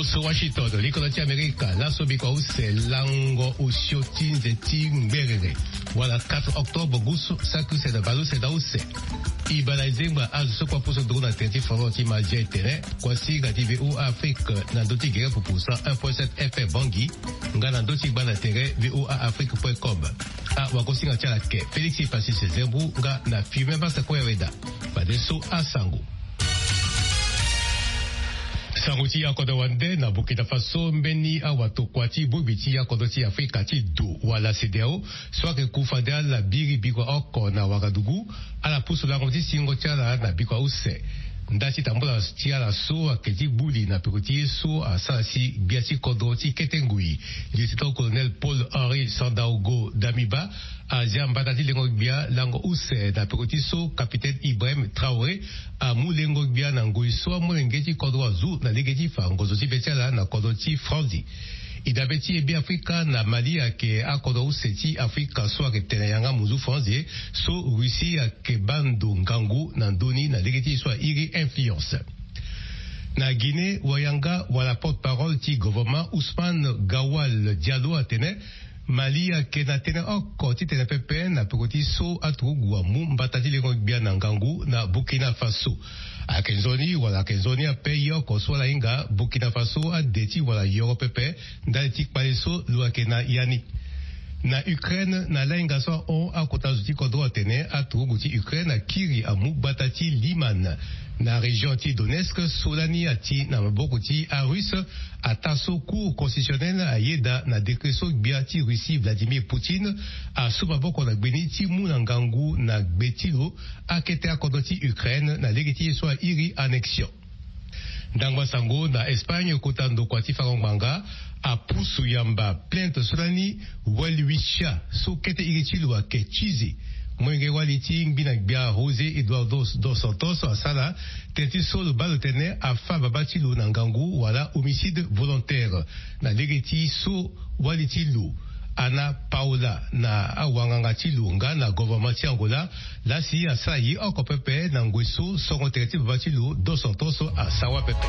Los Washington, l'Économie américaine, la Sobiko, c'est Lango Ushotin, Zeting, Berere. Voilà, 4 octobre, Gousso, Saku, c'est de Balou, c'est d'Aousse. Ibanazimba, Azuso, quoi pour ce drone, attentif, Forotima, Magia, Tene, Kwasi, Gativé ou Afrique, Nandoti, Guerre, pour ça, 1.7 FM Bangui, Nganandoti, Banatere, VOA Afrique.com. Ah, Wakosi, Natialake, Félix, il passe ses zembou, Nga, na Fumé, Basta, Kouereda, Badeso, Asango. Sanguti ya kodo wande na Burkina Faso mbeni awato kwati bubiti ya kodo ti Afrika ti do wala CEDEAO soit que kufada la biri biko oko na Wagadugu ala pusu la ngoti singo tiala na biko use ndati tambula tiala so aketi buli na pekoti so asasi biati kodo ti ketengui lieutenant colonel Paul Henri Sandaogo Damiba a Zambadati lengo bia lango use na pekoti so capitaine Ibrahim Traoré a mulengo bia na ngoi so mulengeti kodo azu na legeti fa ngozo ti betiala na kodo ti Franzi idabeti ebi Afrika na Mali ake akodo useti Afrika so ake tenayanga muzu Franzi so Russie ake bando ngangu na ndoni na legeti so iri influence. Na Guinée, Wayanga wala porte-parole ti gouvernement Ousmane Gawal Diallo atene Mali ake na tene oko ti tene pepe na pekoti so atu guamu mbatati lengo bia na ngangu na Burkina Faso. A Kenzoni wala Kenzoni a pe yoko so la inga Burkina Faso a deti wala yoro pepe ndaliti paleso luake na yani. Na Ukraine na la inga so on a kotazuti kodro atene atu guti Ukraine a kiri amu batati Liman. Na région ti Donetsk, Solani ati na maboko ti a Russe a taso cour constitutionnel a yeda na dekreso bia ti Russie Vladimir Poutine a subaboko na gbeni ti munangangu na gbetilo a kete akodo ti Ukraine na legiti so a iri annexion. Ndangwa sango na Espagne kotando kwa ti farongmanga a pusu yamba plainte Solani walwisha so kete iri tilo a ke chizi. Mwenge waliti ngbina gbia José Eduardo dos Santos a sala tenti solo balotene a fa babatilo na ngangu wala homicide volontaire na legeti so waliti lu Ana Paula na awanganga tilunga na gouvernement ti Angola la si a sa yi oko pepe na ngweso songo tereti babatilo dos Santos a sawa pepe.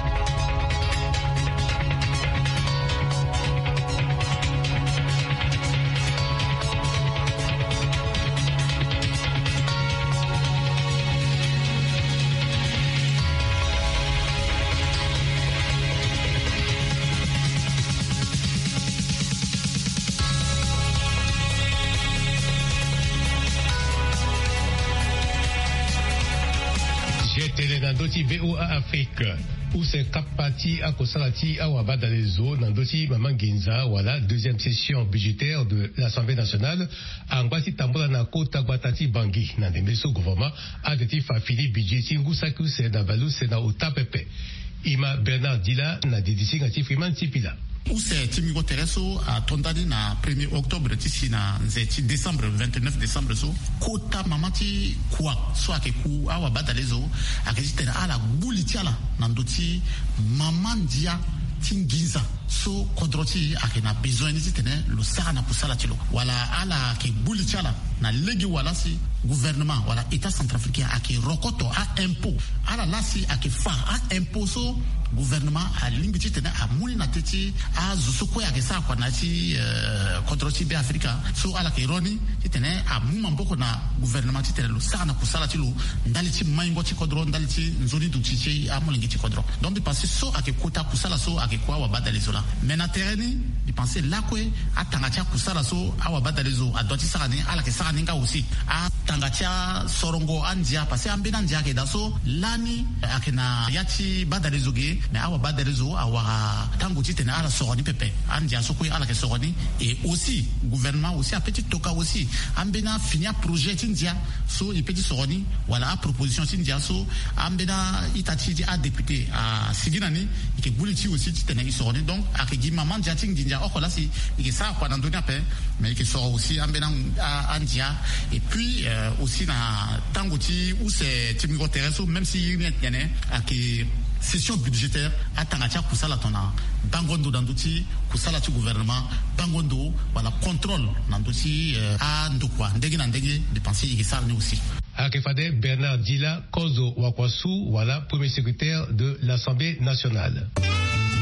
Nandoti VOA Afrique où c'est Kapati à Kosalati à Wabada les eaux Nandoti Mamanginza voilà deuxième session budgétaire de l'Assemblée nationale Angwati Tambola na Kota Guatati Bangui Nandembeso gouvernement a deti fa fili budget Ngusaku c'est na Balou c'est na Otapepe Ima Bernard Dila na Didisi ngati Freeman Tipila Use Timigo Tereso a tondani na 1er octobre tisi na nzeti décembre 29 décembre so kota mamati kwa so ake ku awa badalezo akizitena ala bulitiala na ndoti mamandia tingiza so kodroti ake na besoin zitene lo sara na kusala tilo wala ala ke bulitiala na legi wala si gouvernement wala état centrafricain ake rokoto a impôt ala lasi ake fa a impôt so gouvernement a limbiti tene a muni na teti a zusuko ya kesa kwa na ti kontroti be Afrika so ala ke roni tene a muma mboko na gouvernement tene lo sara na kusala ti lo ndali ti maingo ti kodro ndali ti nzoni du ti a molingi ti kodro donc de penser so ake kota kusala so ake kwa wa badalezo la mais na terrain de penser la kwe a tangatia kusala so a wa badalezo a doti sara ni ala ke sara ninga aussi a tangatia sorongo andia passer ambena ndia ke daso lani ake na yati badalezo ge mais awa badalezo awa tango titene ala soroni pepe andia sokoi ala ke soroni et aussi gouvernement aussi a petit toka aussi ambena finia projet tindia so il petit soroni wala a proposition tindia so ambena itati a député a siginani ke buliti aussi titene soroni donc a ke maman dia tindia okola si ke sa kwa ndoni ape mais ke sort aussi ambena andia et puis aussi na tango ti où c'est Timigo Tereso même si il y a a ke session budgétaire a tangatia kusala tona bangondo danduti kusala ti gouvernement bangondo wala contrôle nanduti a ndokwa ndenge na ndenge dépenser ikisarni aussi Akefade Bernard Dila Kozo Wakwasu voilà premier secrétaire de l'Assemblée nationale.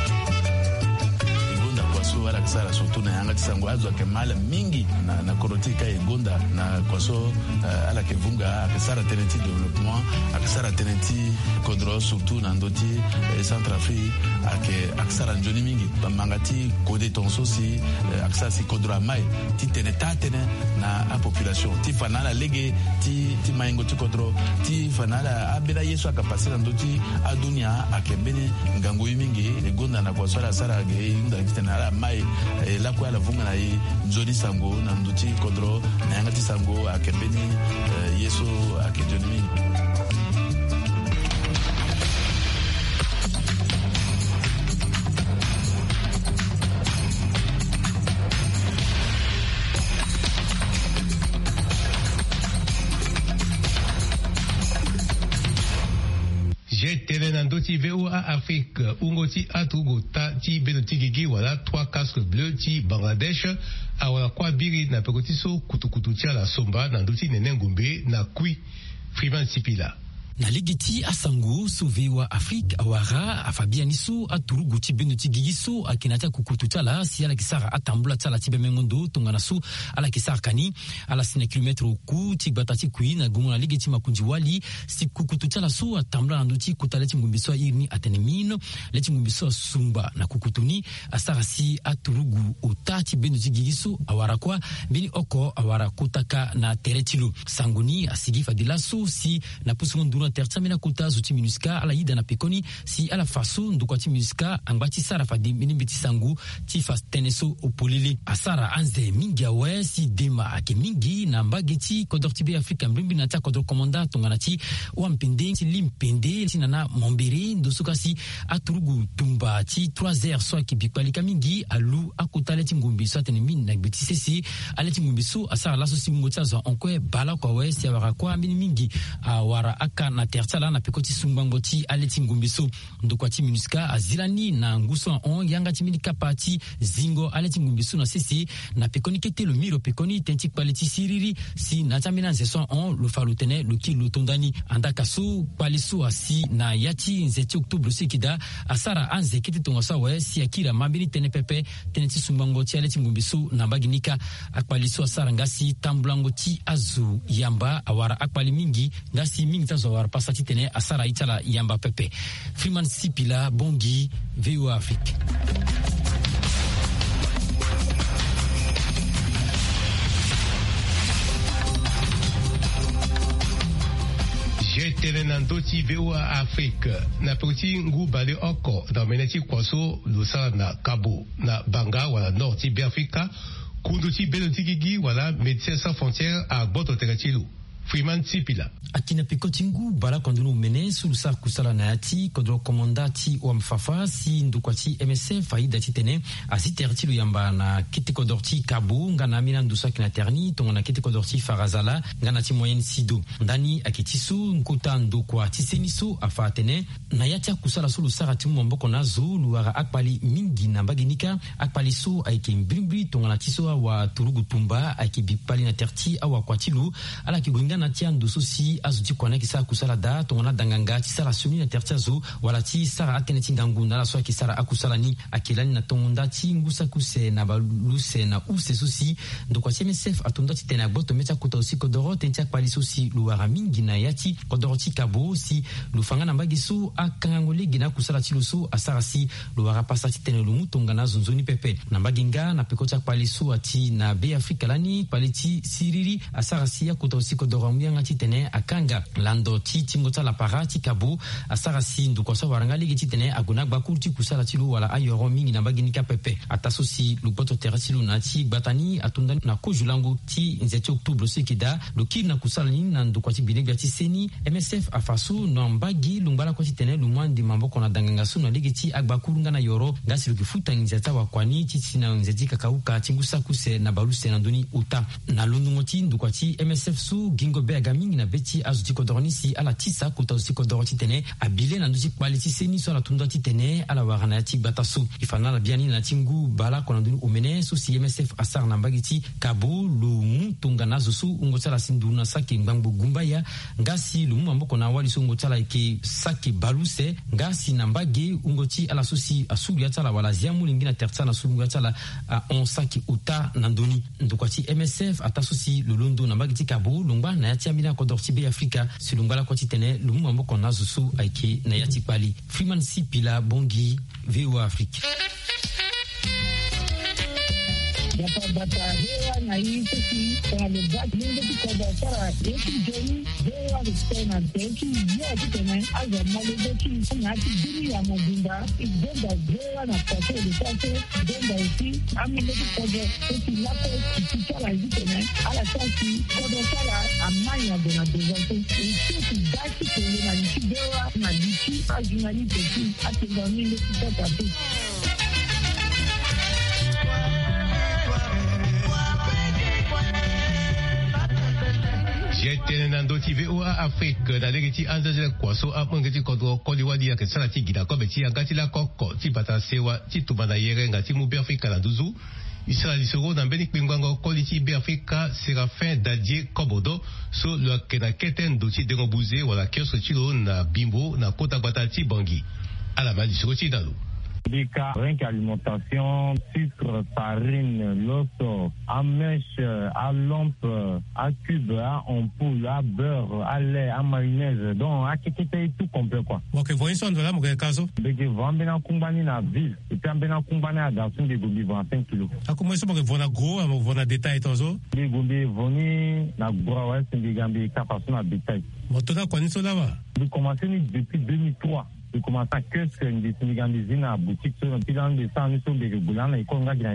egonda kwaso wala kisara surtout na yanga tisango azwa ke mala mingi na korotika egonda na kwaso ala ke vunga akisara tenenti développement akisara tenenti kodro surtout na ndoti Centrafrique akisara njoni mingi bamangati kode tonso si akisara si kodro mai ti tenetane na a population ti fanala lege ti maingo ti kodro ti fanala abela yesu akapasira ndoti adunia akebene ngango mingi egonda na kwaso ala sara ge nda kitana mai la kwa la vunga na njoni sango na ndoti kodro na yanga ti sango akebene yesu akejoni mingi. Tenenando ti VOA Afrique, ungoti atugo ta ti benoti gigi wala 3 casques bleus ti Bangladesh, awala kwa biri na pekoti so kutukutu tia la somba na ndoti nenengumbe na kui Freeman Sipila. Na ligiti asangu suvewa Afrique awara afabia niso aturugu ti beno ti gigiso akinata kukutu tala si ala kisara atambula tala ti bemengondo tongana su ala kisara kani ala sine kilometro ku ti batati kui na gumu na ligiti makunji wali si kukutu tala su atambula nanduti kutale ti ngumbiso irni atenemino leti ngumbiso sumba na kukutuni asara si aturugu otati beno ti gigiso awara kwa bini oko awara kutaka na teretilu sanguni asigi fadilaso si na pusungu tertsamina kuta zuti minuska ala ida na pekoni si ala faso ndukwati minuska angbati sara fadi minibiti sangu ti fasteneso opolili asara anze mingi awe si dema ake mingi na mbageti kodortibe Afrika mbimbi na ta kodor komanda tonganati wampende ti limpende ti nana mombere ndosuka si aturugu tumba ti 3h so ki bikwalika mingi alu akutale ti ngumbi so atene na gbeti sesi ale ti ngumbi so asara laso si ngoti azo onkwe bala kwa we si awara kwa mingi awara aka na tertala na pekoti sumbangoti aleti ngumbiso ndokwati minuska azilani na nguso on yanga timini kapati zingo aleti ngumbiso na sisi na pekoni kete lo miro pekoni tenti kwaliti siriri si na tamina nzeso on lo falutene lo ki lo tondani andaka su kwaliso asi na yati nzeti oktobre sikida asara anze kete tongosa we si akira mabini tene pepe teneti sumbangoti aleti ngumbiso na baginika akwaliso asara ngasi tambulangoti azu yamba awara akwali mingi ngasi mingi tazo awara pasati tene asara itala yamba pepe. Freeman Sipila Bongi VOA Afrique. Tenenando ti VOA Afrique na poti ngu bale oko na meneti kwaso lusa na Cabo na Banga wala nord ti Afrika kundu ti benoti gigi wala Médecins Sans Frontières a boto teretilu. Freeman Sipila. Akina pikotingu bala kondunu mene sulusa kusala na yati kodro komandati wa mfafa si ndukwati MSF faida titene asitertilu yamba na kiti kodorti Cabo ngana mina ndusa kina terni tongana kiti kodorti Farazala ngana ti moyen sido ndani akitisu nkuta ndukwa tiseniso afatene na yati kusala sulusa rati mboko nazo luara akpali mingi na baginika akpali so aike mbrimbri tongana tiso wa turugu tumba aike bipali na terti awa kwatilu ala kigunga na tia nduso si azuti kwana kisa kusala da tongana danganga ti sara suni na tertiazo wala ti sara ateneti ngangu na la so ki sara akusala ni akilani na tonda ti ngusa kuse na baluse na use sosi ndokwa MSF atonda ti tena boto mecha kuta osi kodoro tentia kwali sosi luara mingi na yati kodoro ti Cabo si lufanga na mbagiso akangangole gina kusala ti luso asara si luara pasa ti tena lumu tongana zonzoni pepe na mbaginga na pekota kwali so ati na be Afrika lani kwali ti siriri asara si akuta osi kodoro muyanga ti tene akanga lando ti tingota la para ti Cabo asara si ndukosa waranga ligi ti tene aguna gbaku ti kusala ti lu wala ayoro mingi na baginika pepe ataso si lupoto terati lu na ti gbatani atunda na kojulango ti nzeti oktobre sikida luki na kusala ni na ndukwati binebia ti seni MSF afaso no mbagi lumbala kwa ti tene lumwandi mamboko na danganga so na ligi ti agbaku ngana yoro ngasi lukifuta nzeta wakwani ti tina nzeti kakauka tingusa kuse na baluse na ndoni uta na lundungo ti ndukwati MSF su gingo singo be agamingi na beti azuti kodornisi ala tisa kota usi kodoroti tene abile na nduti kwaliti seni so la tunda titene ala warana ti batasu ifana la biani na tingu bala kona ndunu omene so si MSF asar na mbagiti kabo lumu tunga na zusu ungotala sinduna saki mbangbo gumbaya ngasi lumu amboko na wali so ungotala ke saki baluse ngasi na mbage ungoti ala susi asuli atala wala ziamu lingina tertsa na sulu atala on saki uta na ndoni ndokwati MSF atasusi lulundo na mbagiti kabo lungba na yati amina kodorti be Afrika silungala kwati tene lumu amboko na zusu aike na yati pali Freeman Sipila Bongi VOA Afrique. Bata hewa na hii sisi kwa lebati mingi tukoda sara eki joni hewa listena eki yote tena aza malezeki ngati dini ya mobimba igenda hewa na pate lisase igenda usi amile tukoda eki lapo ikichala hizi tena ala sasi koda sara amanya dona dezante eki daki kwenye na nchi hewa na nchi ajunali teki atenga mingi tukoda tu. Jetene nandoti VOA Afrique na legiti anzajele kwaso apongeti kodro koliwadi ya kesala ti gida ko beti angati la kokko ti bata sewa ti tubana yere ngati mu be Afrika na duzu isala lisoro na mbeni kpingwango koliti be Afrika Serafin Dadie Kobodo so lo kena keten do ti dengo buze wala kiosko chilo na bimbo na kota bata ti bangi ala ma lisoro ti dalu. Bika, rien qu'alimentation, sucre, farine, loto, à mèche, à lampe, à cube, à ampoule, à beurre, à lait, à mayonnaise. Donc, à kékété tout complet, quoi. Ok, voyez ça, on va là, caso. Beke, vambena kumbani na ville. Et puis, ambena kumbani à garçon de gobi 25 kilos. À comment ça, on va gros, on va détail, tozo? Les gobi, voni, na gros, ouais, c'est des gambés, capacité à détail. Bon, tout à quoi, nous sommes là-bas? Nous commençons depuis 2003. Nous commençons à que des Sénégalisés dans la boutique, sur un pilan de sang, nous sommes des boulans, et qu'on a bien.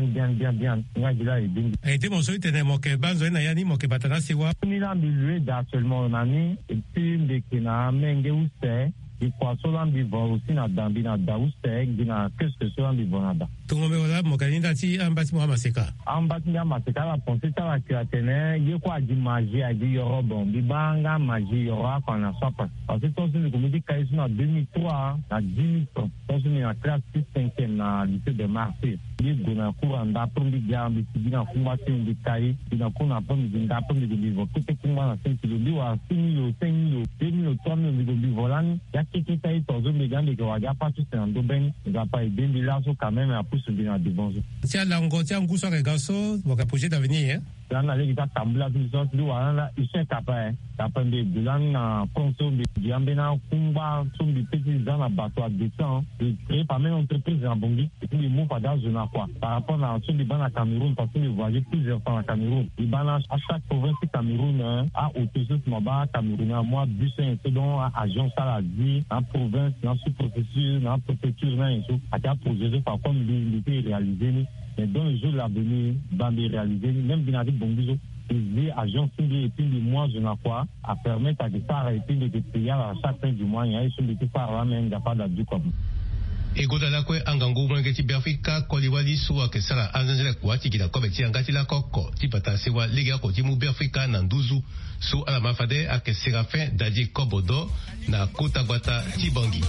On a bien, et t'es mon souhait, t'es mon keban, zoé, na yani, mon kebatana, c'est quoi? On est là, mais seulement, on a mis, et puis, des kena, menge, ou c'est, et quoi, solan, vivant aussi, na dambi, na da, ou c'est, na, que ce que solan, vivant, na da. Tout le monde, là, mon candidat, si, un bâtiment à Maseka. Un bâtiment à Maseka, la pensée, ça va créer, il y a quoi, dit magie, a dit, il y aura bon, bibanga, magie, il y aura, qu'on a soit pas. Parce que, ton, le comité, quand ils sont en 2003, à 10 000 ans, ton, c'est en classe 6-5e, dans le lycée de Marseille. Il y a un cours en d'après, il y a un petit peu de formation de cahier, il y a un cours en d'après, de vivre. Tout est comme dans 5 000 euros, à 6 000 euros, 5 000 euros, 2 000 euros, 3 000 euros de volant. Il y a quelqu'un qui a été dans un méga, mais qui n'a pas tout, c'est un domaine, il n'a pas aidé, mais là, quand même, à pousser bien à devant. Tiens, là, on tient un coup sur les garçons, on va projet d'avenir, hein? Là, on a les gars, Tambla, tout ça, ils sont capables, capables de bilan, ponceau, de Diambena, Kumba, sont des petits gens à bateau à descendre, et créer par même entreprise en Bongi, et puis les mots pas dans une quoi. Par rapport à ceux qui bancs à Cameroun, parce que les voyages plusieurs fois à Cameroun, ils bancs à chaque province du Cameroun, à Autosus, Maba, Cameroun, moi, Bussin, c'est donc à agence à la vie, en province, dans sous-préfecture, dans préfecture, dans et tout, à quel projet, par contre, l'unité réalisée, mais dans le jour de l'avenir, dans les réaliser, même Binadi Bongizo, les agents et puis les mois, je n'ai quoi, à permettre à des parts et puis des pays à chaque fin du mois, il y a des parts là, mais il n'y a pas d'abus comme. Egodala kwe angangu mwengeti biafrika koliwali suwa kesala anzanjele kwa tikida kobe tiangati la koko tipata sewa liga ko timu biafrika na nduzu su ala mafade ake Serafin Dadie Kobodo na kota gwata tibangi.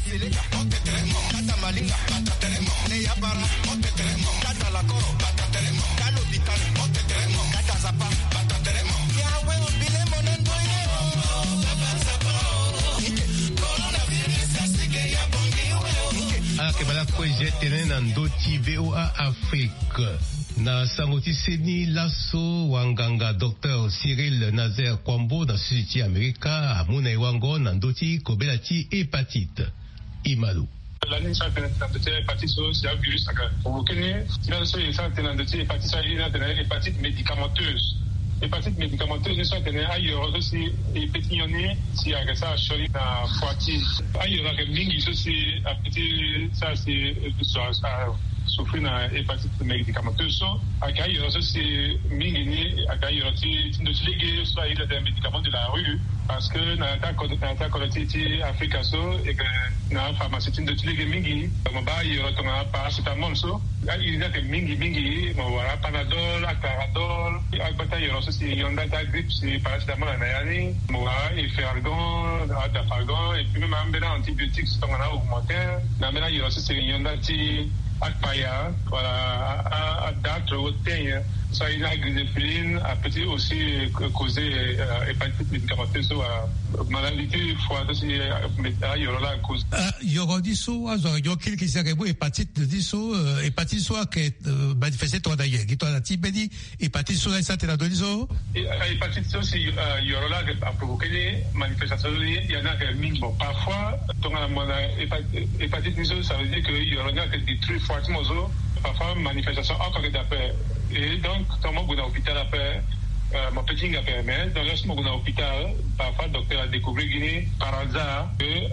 Kebala kweje tene na ndoti VOA Afrique na sangoti seni laso wanganga Dr. Cyril Nazer Kwambo na Suditi Amerika amuna iwango na ndoti kobela ti hépatite imalu. L'année ça fait de hépatite c'est un virus au Kenya il y a de hépatite médicamenteuse. Hépatite médicamenteuse, ça tenait ailleurs aussi, et pétillonné, si à ça, choli à Poitiers. Ailleurs, avec Mingi, c'est à petit, ça, c'est, souffrir d'une hépatite médicamenteuse. Ailleurs, c'est Mingi, ailleurs, c'est de se léguer, soit il y a des médicaments de la rue, parce que dans la collectivité africaine, et que na pharmacie de tile mingi mo ba yoro to na paracetamol so il y a que mingi mo wala panadol aclaradol akbata yoro so si yonda ta grippe si paracetamol na yani mo wa Efferalgan Dafalgan et puis même ambena antibiotiques to na augmenté na mena yoro so si yonda ti akpaya voilà à date au temps ça il a griséphiline a peut aussi causer hépatite médicamenteuse maladie foie aussi métal yorola cause yorodiso azo yo kilki serebo hépatite diso hépatite soit que manifesté toi d'ailleurs qui toi la tibedi hépatite soit ça te la doliso hépatite aussi yorola a provoqué des manifestations il y en a que minimum parfois donc hépatite diso ça veut dire que yorola que détruit fortement parfois manifestation encore d'après et donc quand moi à l'hôpital après mon petit gars permet dans le moment à l'hôpital parfois le docteur a découvert Guinée par hasard que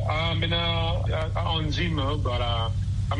un enzyme voilà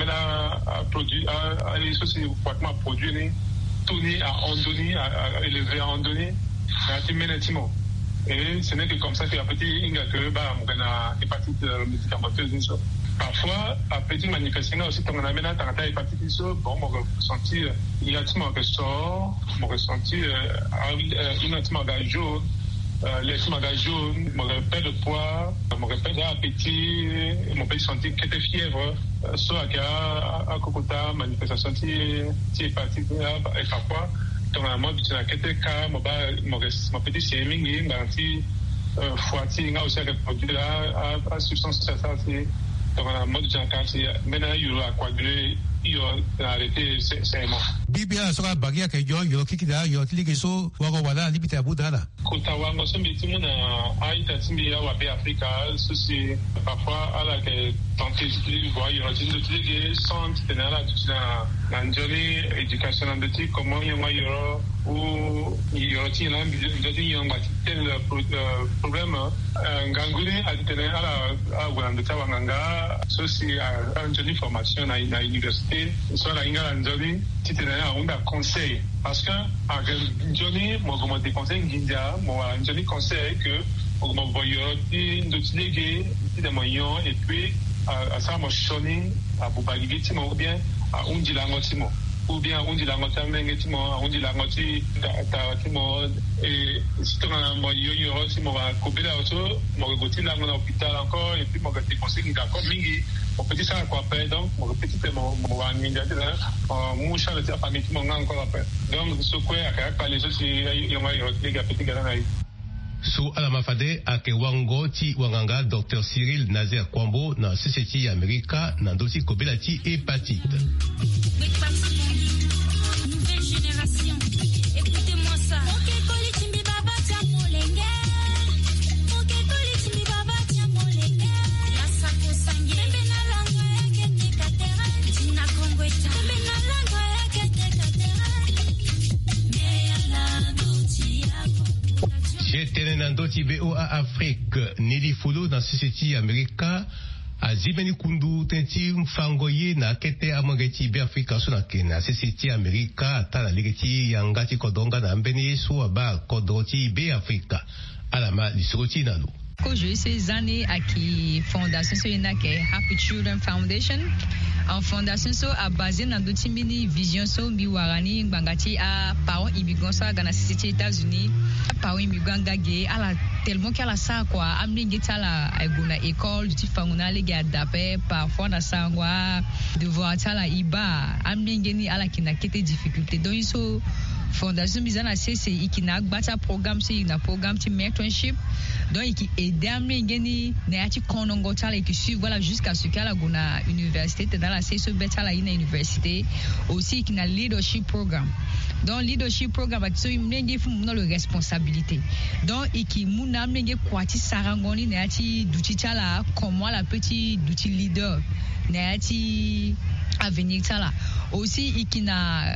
un produit les sociétés fortement produit tourner à andoni à élever à andoni à timénétimo et ce n'est que comme ça que la petite inga que bah on a hépatite médicamenteuse parfois à petite manifestation aussi quand on a maintenant dans la hépatite bon mon ressenti immédiatement que sort mon ressenti immédiatement gajo laisse-moi gajo mon repère de poids mon repère d'appétit mon petit senti que de fièvre soit à Kokota manifestation ti hépatite et parfois dans la mode de la KTK mon petit sémingi garanti foiti nga aussi avec produit là à substance ça c'est dans la mode de la KTK maintenant il y a coagulé il y a arrêté c'est mort bibia sera bagia que yo kikida yo tilike so wako wala libite abudala kota wango so mbitimu na aita timbi ya wabe Afrika ceci parfois à la que tenter de voir il y a des utilisés sans tenir là dans njoli éducation de type comment il y a ou il y a aussi là il y a un problème nganguni a tenir à wanda tawanga ceci a njoli formation na université soit la inga njoli titenir a un conseil parce que à njoli moi comment des conseils nginja moi njoli conseil que moi voyons d'utiliser des moyens et puis à ça moi choni à bubagi timo ou bien à undi lango timo ou bien undi lango tamenge timo undi lango ti ta timo et si tu as moi yo timo va couper auto moi goti lango na hôpital encore et puis moi gati conseil d'accord mingi mon petit ça quoi après donc mon petit mon ninja là mon chat de famille timo encore après donc ce quoi à parler ça c'est yo les gars petit gars là. Su alamafade ake wango ti wanganga Dr. Cyril Nazer Kwambo na CCT America na dosi kobela ti hépatite. Nouvelle génération, écoutez-moi ça. Nandoti BOA Afrique Nili Fulu na Société America azibeni kundu tenti mfangoye na kete amangeti be Afrika so na kena Société America atala ligeti yangati kodonga na mbeni yesu aba kodoti be Afrika alama lisoti nalo J'ai eu ces années à qui fondation so ina ke Happy Children Foundation en fondation so a basé na doti mini vision so bi warani bangati a parents immigrants so gana cité États-Unis parents immigrants gagé à la tellement qu'à la ça quoi amlingi tala eguna école du fanguna les gars d'après parfois na sangwa devoir tala iba amlingi ni ala kina kete difficulté donc so fondation bizana c'est ikina bata programme c'est un programme de mentorship donc qui aide amlingi na ati konongo tala qui suit voilà jusqu'à ce qu'à la gona université dans la c'est ce betala ina université aussi qui na leadership programme donc leadership programme so imlingi fu na le responsabilité donc qui muna amlingi kwati sarangoni na ati duti tala comment la petite duti leader na ati avenir tala aussi ikina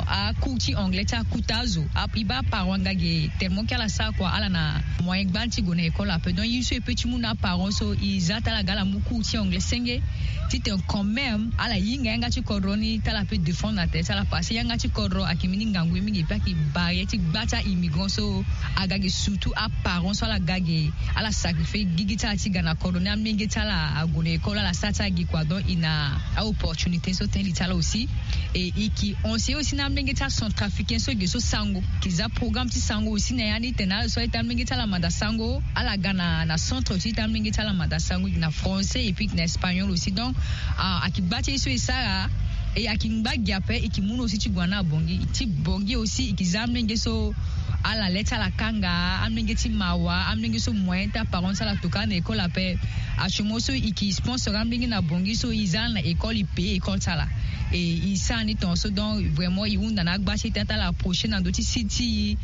a kuti anglais ta kutazo a iba parents gage tellement qu'ala ça quoi ala na moyen banti go na école a peu donc il se petit moun na parents so izata la gala mu kuti anglais senge tite quand même ala yinga nga ti koroni tala peut défendre la tête ala passer yanga ti korro akimini ngangwe mingi pa ki barrière bata immigrant so agage surtout a parents so la gage ala sacrifice gigita ti gana korona mingi tala agone école la sata gi quoi donc ina a opportunité so ten litala aussi et qui on sait aussi na mingi ta centrafricain so ge so sango kiza programme ti sango aussi na yani tena so eta mingi tala manda sango ala gana na centre aussi ta mingi tala manda sango na français et puis na espagnol aussi donc akibati so isara et akimba giape et kimuno aussi ti gwana bongi aussi ikizamnenge so ala leta la kanga amnenge ti mawa amnenge so moyen ta parents la toka na école ape achumoso iki sponsor amnenge na bongi so izan na école IP école tala et isani tonso donc vraiment iunda na gbashi tata la prochaine dans d'autres sites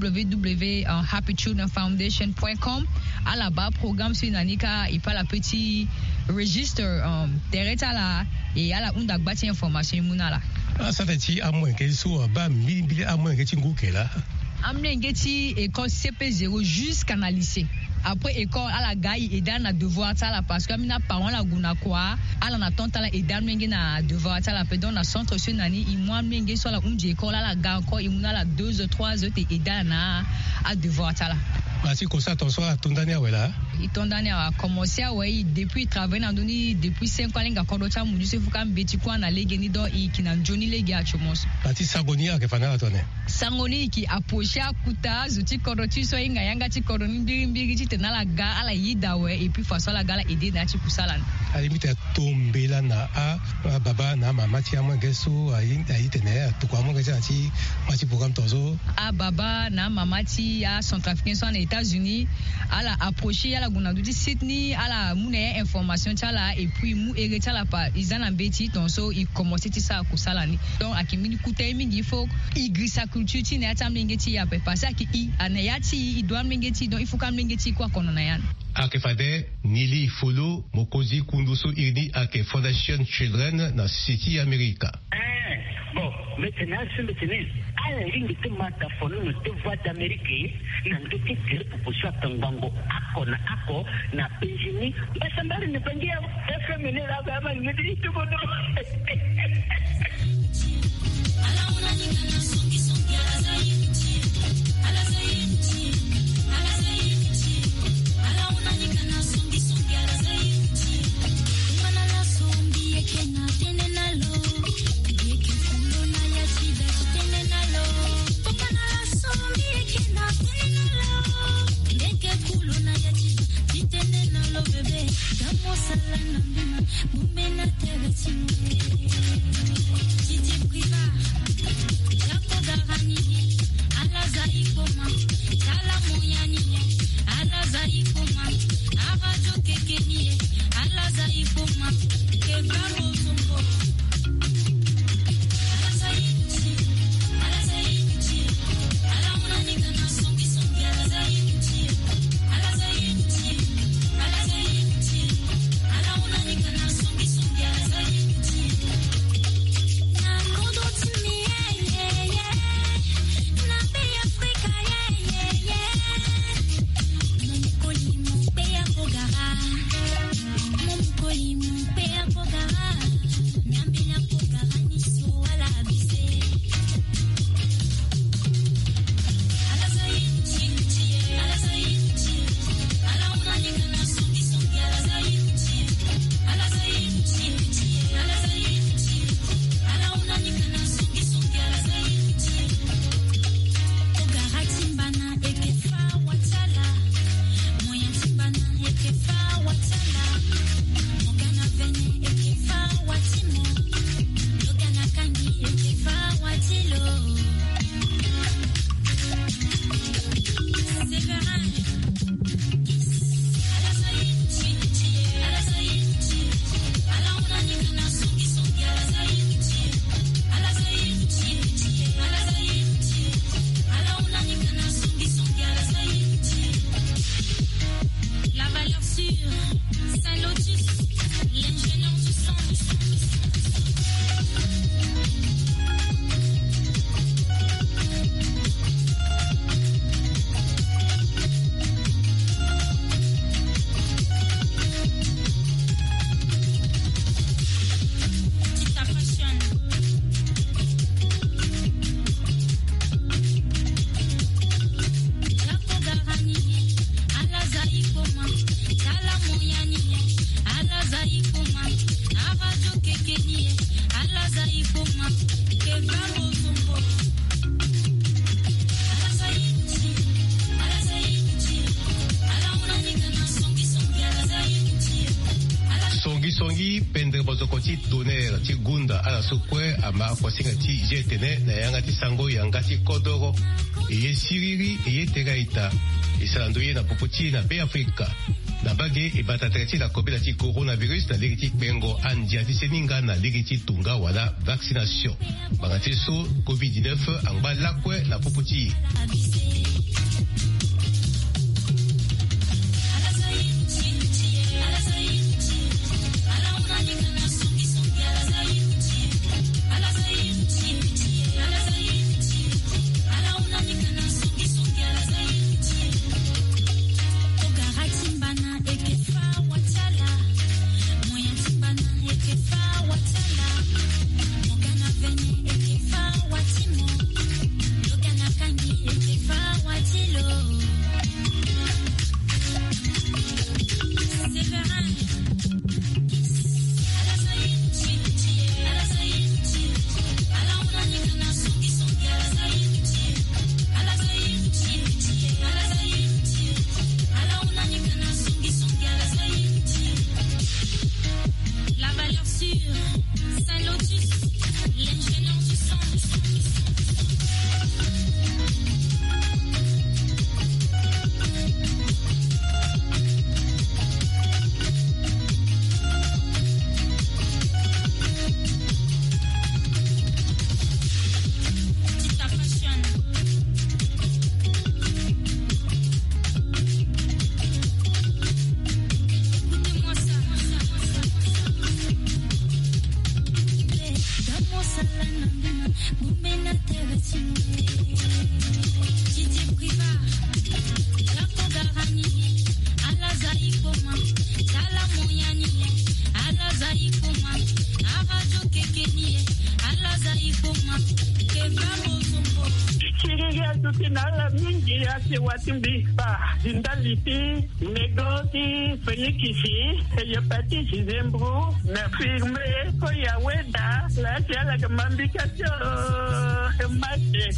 www.happychildrenfoundation.com ala ba programme sur nanika et pas la petit register tereta la et ala unda gbashi information munala ça fait ti amwen ke so ba mbili amwen ke ti ngukela amnengeti école CP0 jusqu'à na lycée après école à la gaille et dans na devoir ça la parce que mina parents la guna quoi ala na tonta la et dans mengi na devoir ça la pedon na centre sur nani i moi mengi so la unji école la ga encore i muna la 2 ou 3 autres et dans na à devoir ça la Merci comme ça ton soir tondania wela itondania a commencé à ouais depuis travailler na doni depuis 5 ans nga kodocha mu se fuka mbeti kwa na lege ni do i kina joni lege a chomos Pati sagoni a ke fana tone sangoni ki aposha kuta zuti koroti so inga yanga ti koroni mbiri ti tena la ga ala yida we et puis façon la gala aider na ti kusala à limite tombela na a baba na mama ti amwe geso ayi tene to kwa mo geso ti mati programme tozo a baba na mama ti a centrafricain so na États-Unis ala approcher ala guna du Sydney ala mune information tala et puis mu ereta la pa izana beti donc so il commencer ti ça kusala ni donc akimini kutai mingi faut igrisa culture ti na ta mingeti ya pe passer ki i anayati i doit mingeti donc il faut ka mingeti kwa kono na yan akefade nili follow mokozi kunduso irni ake Foundation Children na City America bon maintenant c'est maintenant ala ringi te mata fono no te voix d'Amérique na ndoki tere proposition tangango ako na penjini basambari ne pengia FM ne la baba ne dit tout bodo ala una ningana songi ala zaiti ala una ningana songi ala zaiti mana la songi ekena tenenalo Pea Songi pendre bozokoti tonnerre ti gunda ala sukwe ama kwasinga ti jetene na yanga ti sango yanga ti kodoro eye siriri eye tegaita isalando ye na popoti na pe Afrika na bage ibata treti la kobela ti coronavirus na ligi ti pengo andia ti seninga na ligi ti tunga wala vaccination banga ti so covid-19 angba lakwe na popoti Zindaliti, Negoti, Fenikisi, Yopati, Zembro, Nafirme, Koyaweda, la Tiala Mambikacho, Mate.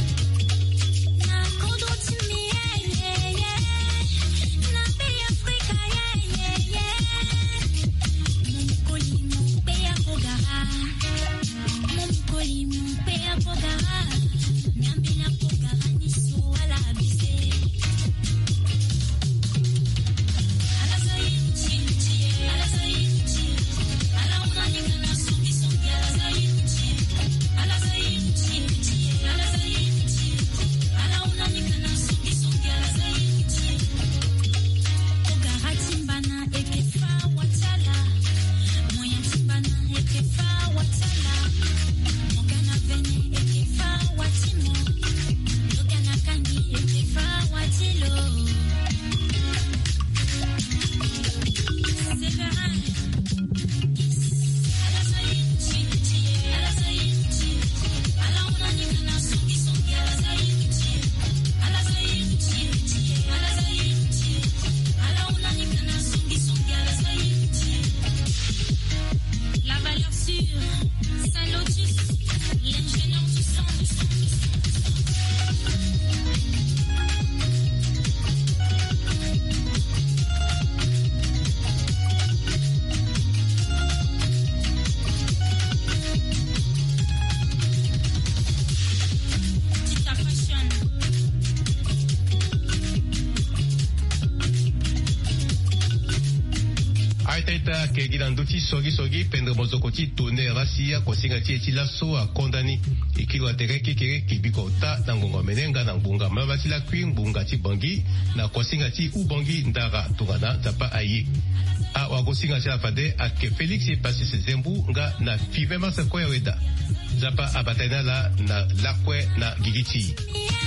Kegilanduti sogi pendre bozokoti tonnerre rasia kosinga ti eti laso a condamné ikilwa tere kekere kibiko ta na ngongo menenga na ngunga mabati la kwi ngunga ti bangi na kosinga ti ubangi ndara tungana zapa aye a wakosinga ti afade ake Felix Epasi Zembu nga na five masa koya weda zapa abatana la na lakwe na gigiti